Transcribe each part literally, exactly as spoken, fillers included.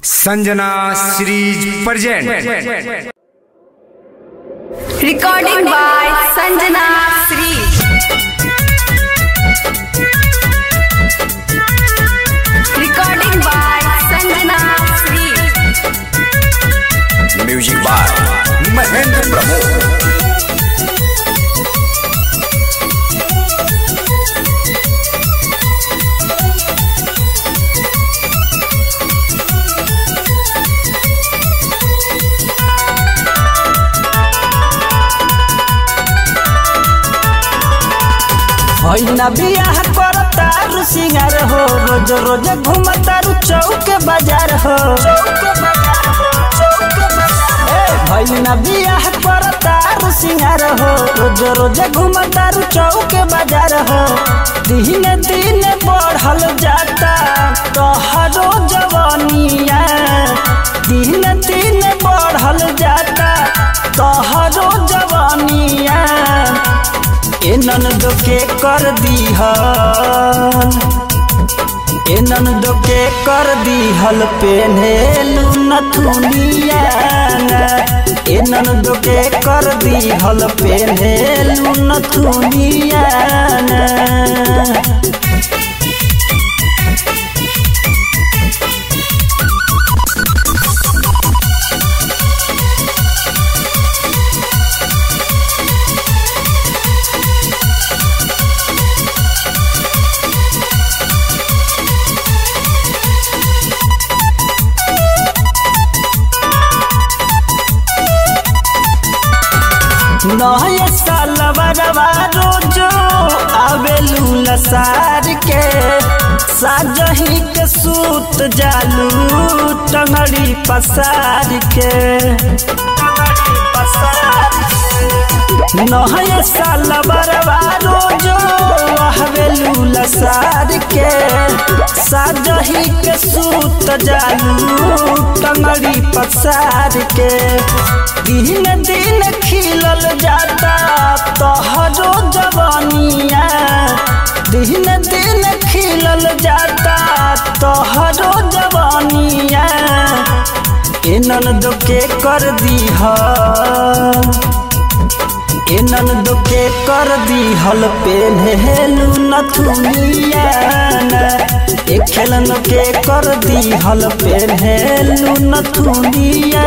Sanjana series present recording by Sanjana series recording by Sanjana series music by Mahendra Prabhu. होइना बियाह करतारू सिंगार हो, रोज रोज घूमतारू चौक बाजार हो। होइना बियाह करतारू सिंगार हो, रोज रोज घूमतारू चौक बाजार हो। दिन दिन बढ़ल जाता तोहरो जवानिया, दिन दिन बढ़ल जाता तोहरो जवानिया। ए ननद के कर दीहल, ए ननद के कर दीहल पेन्हेलू नथुनिया। ए ननद के कर दीहल पेन्हेलू नथुनिया। नया साल बरवा रोजो आवेलू लसार के, साजही के सूत जालू टंगड़ी पसार के। नया साल बरवा रोजो आवेलू लसार के, साजही के सूत जालू टंगड़ी पसार के। दिन दिन खिलल जाता तोहरो जवानिया, दिन दिन खिलल जाता तोहरो जवानिया। ए ननद के कर दीहल, ए ननद के कर दीहल पेन्हेलू नथुनिया। ए खेलन के कर दीहल पेन्हेलू नथुनिया।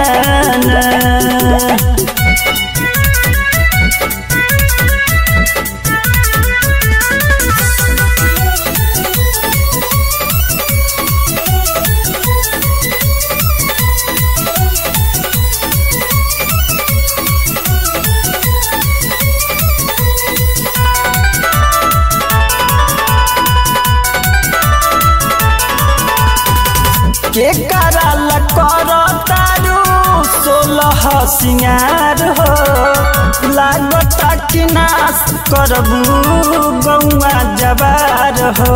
के कराल करतारू सोलह सिंगार हो, लागता कि नाश करबू गौआ जवार हो।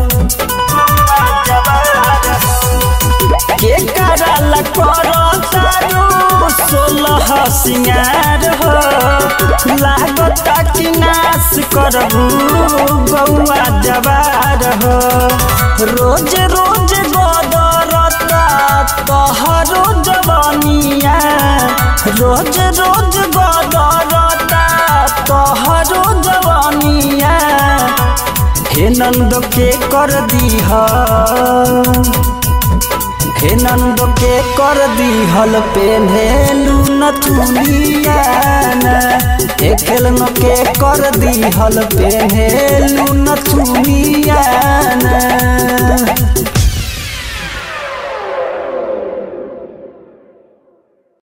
के कराल करतारू सोलह सिंगार हो, लागता कि नाश करबू गौआ जवार हो। रोज रोज गदरता तोहरो जवानिया, रोज रोज गदरता तोहरो जवानिया। हे नंद के कर दीहल, हे नंद के कर दीहल पेन्हेलू नथुनिया। हे खेलन के कर दीहल पेन्हेलू नथुनिया।